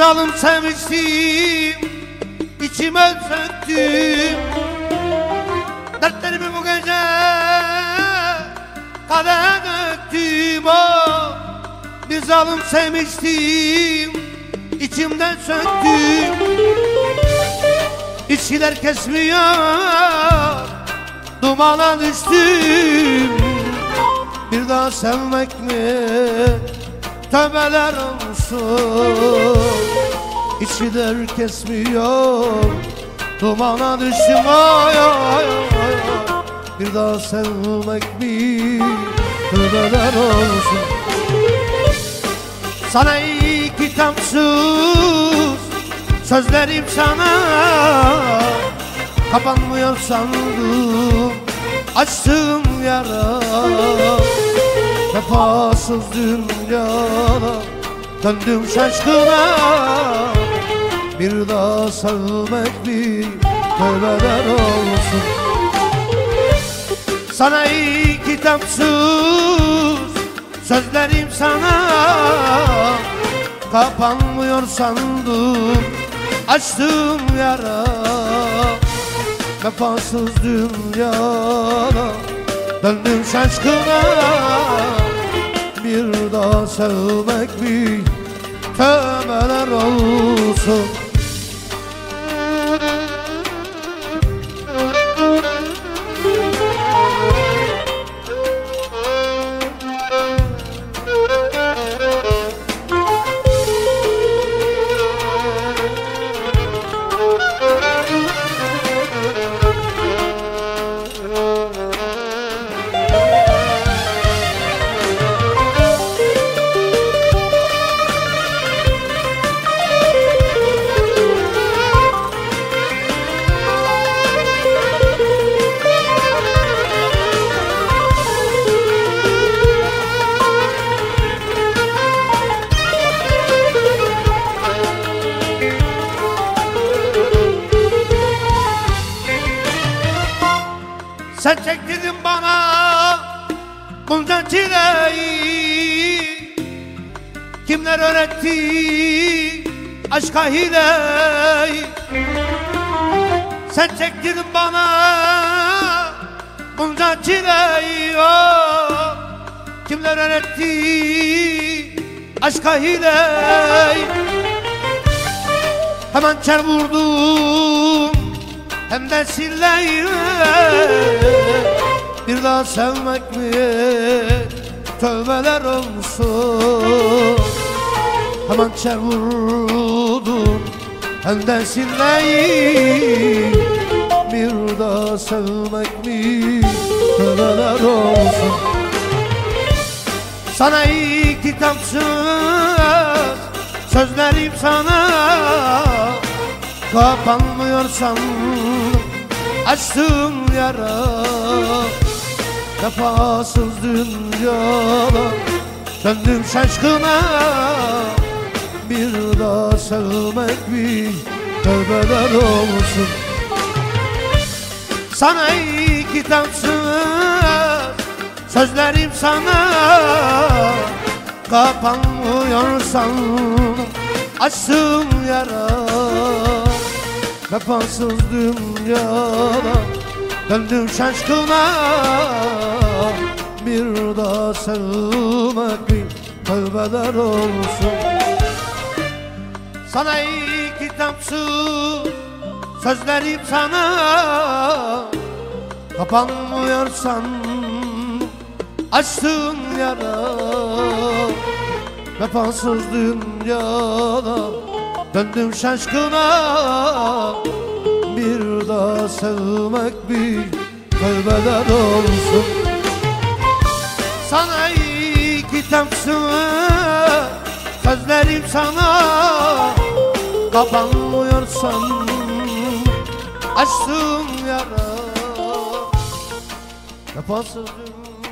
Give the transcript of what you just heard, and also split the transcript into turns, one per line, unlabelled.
zalim sevmiştim, içime söktüm. Dertlerimi bu gece kadehe döktüm. Oh, bir zalim sevmiştim, içimden söktüm. İçkiler kesmiyor, dumana düştüm. Bir daha sevmek mi? Tövbeler olsun. İçkiler kesmiyor, dumana düştüm. Ay ay ay. Bir daha sevmek mi? Tövbeler olsun. Sana iyi kitapsız sözlerim sana, kapanmıyor sandım açtım yara. Vefasız dünyada döndüm şaşkına. Bir daha sevmek bir tövbeler olsun. Sana iyi kitapsız sözlerim sana, kapanmıyor sandım açtım yara. Vefasız dünyada döndüm şaşkına. Bir daha sevmek bir tövbeler olsun. Sen çektirdin bana bunca çileyi, kimler öğretti aşka hileyi. Sen çektirdin bana bunca çileyi, oh, kimler öğretti aşka hileyi. Hemen çer vurdum hem de silleyi. Bir daha sevmek mi? Tövbeler olsun. Hemen çer vurdum hem de silleyi. Bir daha sevmek mi? Tövbeler olsun. Sana iyi kitapsız sözlerim sana, kapanmıyor sandım açtım yara. Vefasız dünyada döndüm şaşkına. Bir daha sevmek bir tövbeler olsun. Sana iyi kitapsız sözlerim sana, kapanmıyor sandım açtım yara. Vefasız dünyada döndüm şaşkına. Bir daha sevmek bir tövbeler olsun. Sana iyi kitapsız sözlerim sana, kapanmıyor sandım açtım yara. Vefasız dünyada döndüm şaşkına. Bir daha sevmek bir tövbeler olsun. Sana iyi kitapsız sözlerim sana, kapanmıyor sandım açtım yara. Vefasız